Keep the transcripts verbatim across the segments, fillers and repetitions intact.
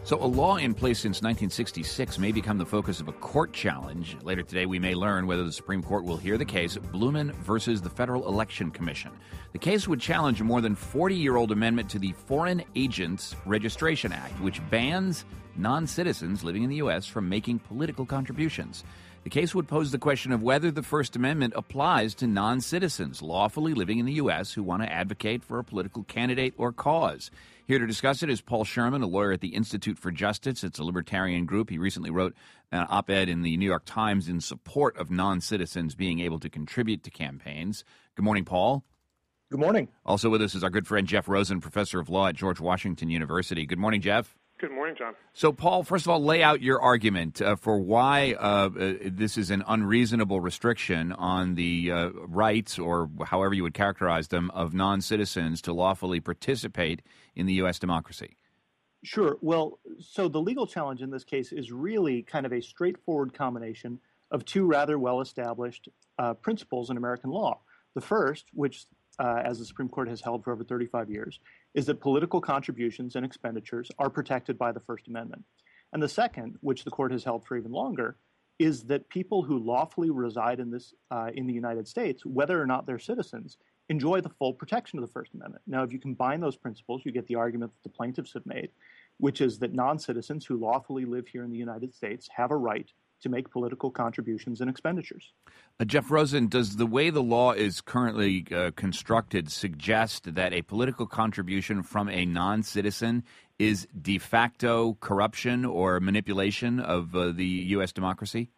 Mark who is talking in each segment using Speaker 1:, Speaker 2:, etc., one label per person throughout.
Speaker 1: So a law in place since nineteen sixty-six may become the focus of a court challenge. Later today, we may learn whether the Supreme Court will hear the case, Blumen versus the Federal Election Commission. The case would challenge a more than forty-year-old amendment to the Foreign Agents Registration Act, which bans non-citizens living in the U S from making political contributions. The case would pose the question of whether the First Amendment applies to non-citizens lawfully living in the U S who want to advocate for a political candidate or cause. Here to discuss it is Paul Sherman, a lawyer at the Institute for Justice. It's a libertarian group. He recently wrote an op-ed in the New York Times in support of non-citizens being able to contribute to campaigns. Good morning, Paul.
Speaker 2: Good morning.
Speaker 1: Also with us is our good friend Jeff Rosen, professor of law at George Washington University. Good morning, Jeff.
Speaker 3: Good morning, John.
Speaker 1: So, Paul, first of all, lay out your argument uh, for why uh, uh, this is an unreasonable restriction on the uh, rights, or however you would characterize them, of non-citizens to lawfully participate in the U S democracy.
Speaker 2: Sure. Well, so the legal challenge in this case is really kind of a straightforward combination of two rather well-established uh, principles in American law. The first, which, uh, as the Supreme Court has held for over thirty-five years, is that political contributions and expenditures are protected by the First Amendment. And the second, which the court has held for even longer, is that people who lawfully reside in this uh, in the United States, whether or not they're citizens, enjoy the full protection of the First Amendment. Now, if you combine those principles, you get the argument that the plaintiffs have made, which is that non-citizens who lawfully live here in the United States have a right to make political contributions and expenditures.
Speaker 1: Uh, Jeff Rosen, does the way the law is currently uh, constructed suggest that a political contribution from a non-citizen is de facto corruption or manipulation of uh, the U S democracy?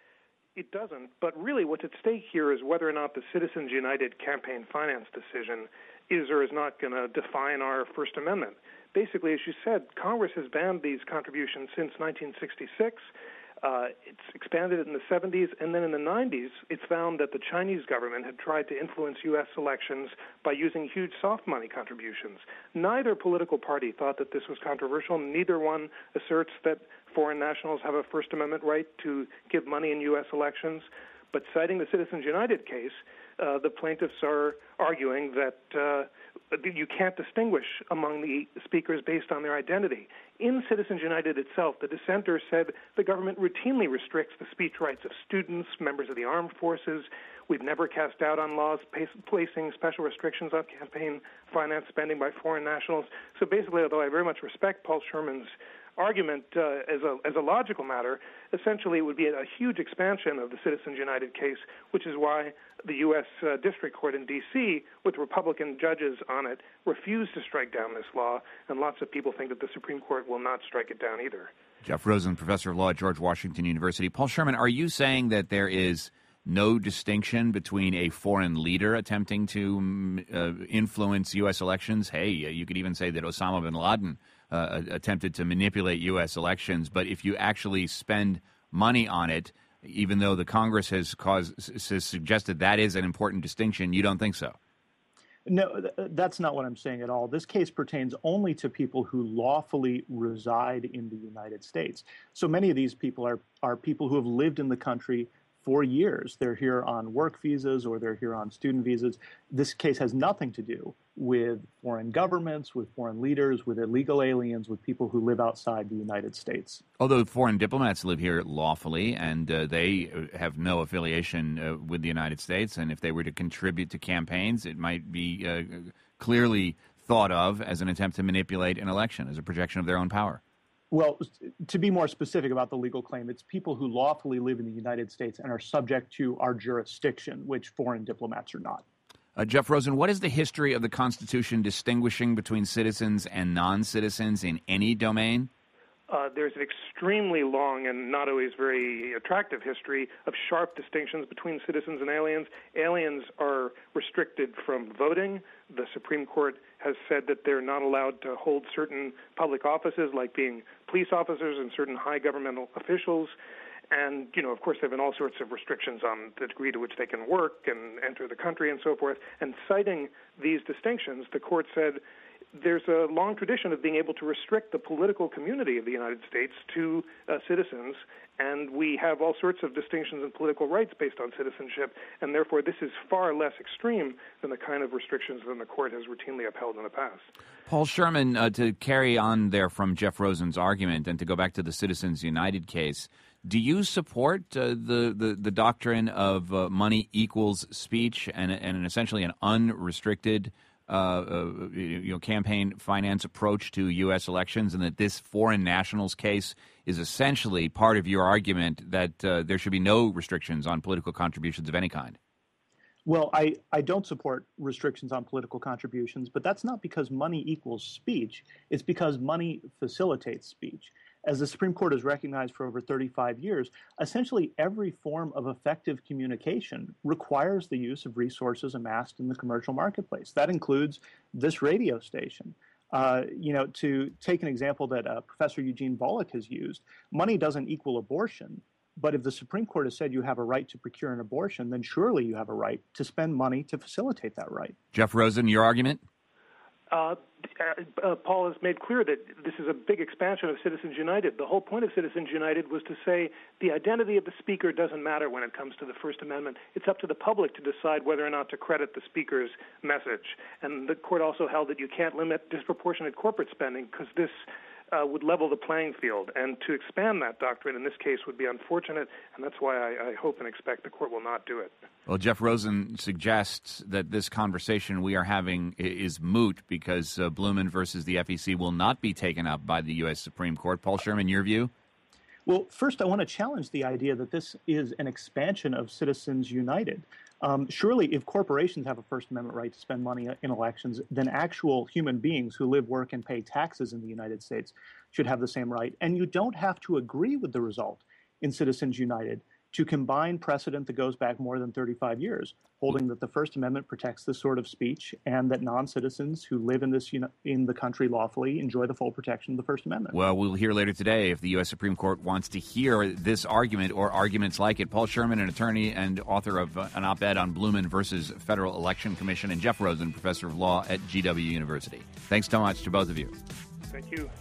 Speaker 3: It doesn't, but really what's at stake here is whether or not the Citizens United campaign finance decision is or is not going to define our First Amendment. Basically, as you said, Congress has banned these contributions since nineteen sixty-six. Uh, it's expanded in the seventies, and then in the nineties, it's found that the Chinese government had tried to influence U S elections by using huge soft money contributions. Neither political party thought that this was controversial. Neither one asserts that foreign nationals have a First Amendment right to give money in U S elections. But citing the Citizens United case, uh, the plaintiffs are arguing that uh, you can't distinguish among the speakers based on their identity. In Citizens United itself, the dissenters said the government routinely restricts the speech rights of students, members of the armed forces. We've never cast doubt on laws placing special restrictions on campaign finance spending by foreign nationals. So basically, although I very much respect Paul Sherman's argument uh, as a as a logical matter, essentially it would be a huge expansion of the Citizens United case, which is why the U S Uh, District Court in D C, with Republican judges on it, refused to strike down this law, and lots of people think that the Supreme Court will not strike it down either.
Speaker 1: Jeff Rosen, professor of law at George Washington University. Paul Sherman, are you saying that there is no distinction between a foreign leader attempting to uh, influence U S elections? Hey, you could even say that Osama bin Laden uh, attempted to manipulate U S elections, but if you actually spend money on it, even though the Congress has caused, has suggested that is an important distinction, you don't think so?
Speaker 2: No, that's not what I'm saying at all. This case pertains only to people who lawfully reside in the United States. So many of these people are, are people who have lived in the country for years. They're here on work visas or they're here on student visas. This case has nothing to do with foreign governments, with foreign leaders, with illegal aliens, with people who live outside the United States.
Speaker 1: Although foreign diplomats live here lawfully and uh, they have no affiliation uh, with the United States, and if they were to contribute to campaigns, it might be uh, clearly thought of as an attempt to manipulate an election, as a projection of their own power.
Speaker 2: Well, to be more specific about the legal claim, it's people who lawfully live in the United States and are subject to our jurisdiction, which foreign diplomats are not.
Speaker 1: Uh, Jeff Rosen, what is the history of the Constitution distinguishing between citizens and non-citizens in any domain?
Speaker 3: Uh, there's an extremely long and not always very attractive history of sharp distinctions between citizens and aliens. Aliens are restricted from voting. The Supreme Court has said that they're not allowed to hold certain public offices, like being police officers and certain high governmental officials. And, you know, of course, there have been all sorts of restrictions on the degree to which they can work and enter the country and so forth. And citing these distinctions, the court said there's a long tradition of being able to restrict the political community of the United States to uh, citizens, and we have all sorts of distinctions in political rights based on citizenship, and therefore this is far less extreme than the kind of restrictions that the court has routinely upheld in the past.
Speaker 1: Paul Sherman, uh, to carry on there from Jeff Rosen's argument and to go back to the Citizens United case, do you support uh, the, the, the doctrine of uh, money equals speech and, and essentially an unrestricted uh, uh, you know, campaign finance approach to U S elections, and that this foreign nationals case is essentially part of your argument that uh, there should be no restrictions on political contributions of any kind?
Speaker 2: Well, I, I don't support restrictions on political contributions, but that's not because money equals speech. It's because money facilitates speech. As the Supreme Court has recognized for over thirty-five years, essentially every form of effective communication requires the use of resources amassed in the commercial marketplace. That includes this radio station. Uh, you know, to take an example that uh, Professor Eugene Volokh has used, money doesn't equal abortion. But if the Supreme Court has said you have a right to procure an abortion, then surely you have a right to spend money to facilitate that right.
Speaker 1: Jeff Rosen, your argument?
Speaker 3: Uh, uh, Paul has made clear that this is a big expansion of Citizens United. The whole point of Citizens United was to say the identity of the speaker doesn't matter when it comes to the First Amendment. It's up to the public to decide whether or not to credit the speaker's message. And the court also held that you can't limit disproportionate corporate spending because this Uh, would level the playing field, and to expand that doctrine in this case would be unfortunate, and that's why I, I hope and expect the court will not do it.
Speaker 1: Well, Jeff Rosen suggests that this conversation we are having is moot because uh, Blumen versus the F E C will not be taken up by the U S Supreme Court. Paul Sherman, your view?
Speaker 2: Well, first, I want to challenge the idea that this is an expansion of Citizens United. Um, surely, if corporations have a First Amendment right to spend money in elections, then actual human beings who live, work, and pay taxes in the United States should have the same right. And you don't have to agree with the result in Citizens United to combine precedent that goes back more than thirty-five years, holding that the First Amendment protects this sort of speech and that non-citizens who live in this in the country lawfully enjoy the full protection of the First Amendment.
Speaker 1: Well, we'll hear later today if the U S Supreme Court wants to hear this argument or arguments like it. Paul Sherman, an attorney and author of uh, an op-ed on Blumen versus Federal Election Commission, and Jeff Rosen, professor of law at G W University. Thanks so much to both of you.
Speaker 3: Thank you.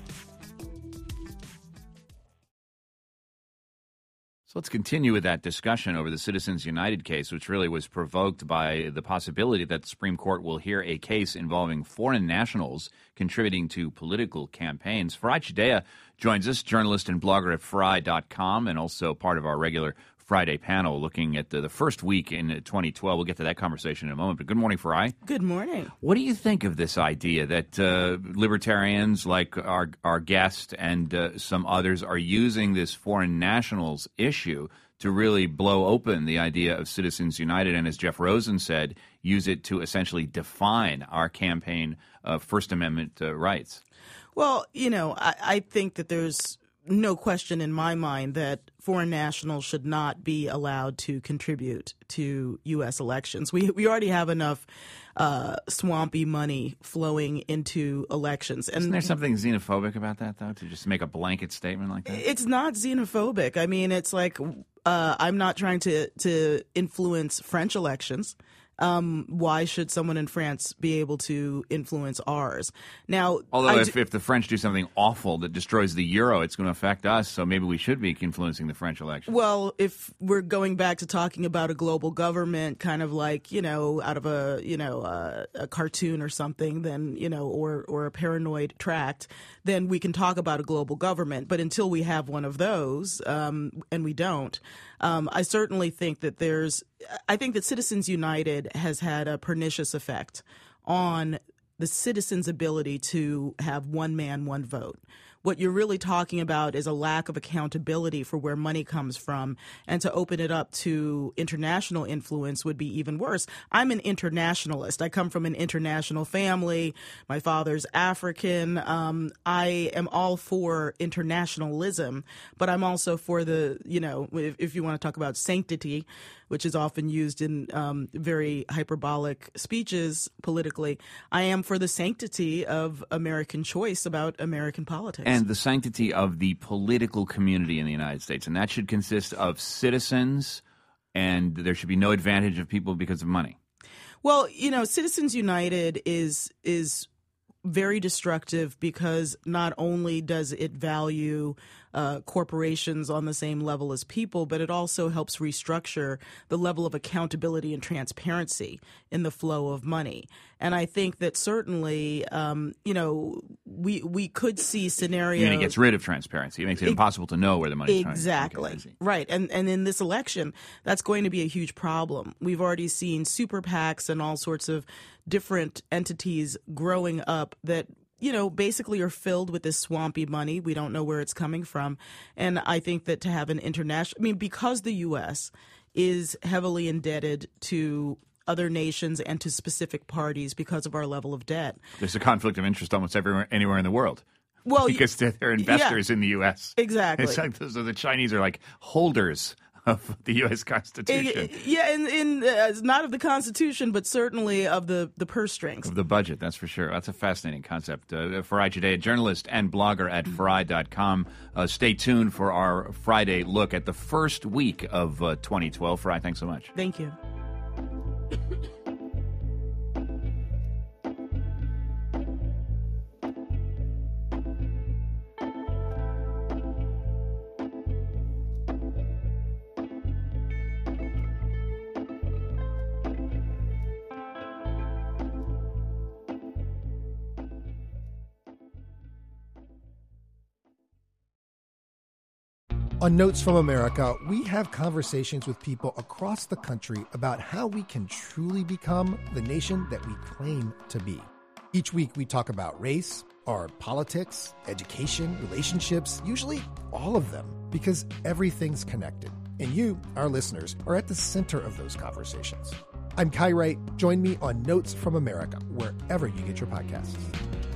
Speaker 1: So let's continue with that discussion over the Citizens United case, which really was provoked by the possibility that the Supreme Court will hear a case involving foreign nationals contributing to political campaigns. Farai Chideya joins us, journalist and blogger at farai dot com, and also part of our regular Friday panel looking at the, the first week in twenty twelve. We'll get to that conversation in a moment. But good morning, Farai.
Speaker 4: Good morning.
Speaker 1: What do you think of this idea that uh, libertarians like our, our guest and uh, some others are using this foreign nationals issue to really blow open the idea of Citizens United and, as Jeff Rosen said, use it to essentially define our campaign uh, First Amendment uh, rights?
Speaker 4: Well, you know, I, I think that there's no question in my mind that foreign nationals should not be allowed to contribute to U S elections. We we already have enough uh, swampy money flowing into elections. And
Speaker 1: isn't there something xenophobic about that, though, to just make a blanket statement like that?
Speaker 4: It's not xenophobic. I mean, it's like uh, I'm not trying to, to influence French elections. Um, why should someone in France be able to influence ours? Now,
Speaker 1: although if,
Speaker 4: do,
Speaker 1: if the French do something awful that destroys the euro, it's going to affect us. So maybe we should be influencing the French election.
Speaker 4: Well, if we're going back to talking about a global government, kind of like, you know, out of a, you know, uh, a cartoon or something, then, you know, or, or a paranoid tract, then we can talk about a global government. But until we have one of those, um, and we don't, um, I certainly think that there's, I think that Citizens United has had a pernicious effect on the citizens' ability to have one man, one vote. What you're really talking about is a lack of accountability for where money comes from, and to open it up to international influence would be even worse. I'm an internationalist. I come from an international family. My father's African. Um, I am all for internationalism, but I'm also for the, you know, if, if you want to talk about sanctity, which is often used in um, very hyperbolic speeches politically, I am for the sanctity of American choice about American politics.
Speaker 1: And the sanctity of the political community in the United States. And that should consist of citizens, and there should be no advantage of people because of money.
Speaker 4: Well, you know, Citizens United is is very destructive because not only does it value uh, corporations on the same level as people, but it also helps restructure the level of accountability and transparency in the flow of money. And I think that certainly, um, you know, we we could see scenarios.
Speaker 1: You mean it gets rid of transparency? It makes it, it impossible to know where the money is.
Speaker 4: Exactly.
Speaker 1: Okay,
Speaker 4: right. And and in this election, that's going to be a huge problem. We've already seen super PACs and all sorts of different entities growing up that, you know, basically are filled with this swampy money. We don't know where it's coming from. And I think that to have an international, I mean, because the U S is heavily indebted to other nations and to specific parties because of our level of debt.
Speaker 1: There's a conflict of interest almost everywhere, anywhere in the world.
Speaker 4: Well,
Speaker 1: because they're, they're investors
Speaker 4: yeah,
Speaker 1: in the U S.
Speaker 4: Exactly.
Speaker 1: It's like, so the Chinese are like holders of the U S. Constitution.
Speaker 4: It, yeah, in, in uh, not of the Constitution, but certainly of the, the purse strings.
Speaker 1: Of the budget, that's for sure. That's a fascinating concept. Uh, Farai Today, a journalist and blogger at Farai dot com. Uh, stay tuned for our Friday look at the first week of uh, twenty twelve. Farai, thanks so much.
Speaker 4: Thank you.
Speaker 5: On Notes from America, we have conversations with people across the country about how we can truly become the nation that we claim to be. Each week we talk about race, our politics, education, relationships, usually all of them, because everything's connected. And you, our listeners, are at the center of those conversations. I'm Kai Wright. Join me on Notes from America, wherever you get your podcasts.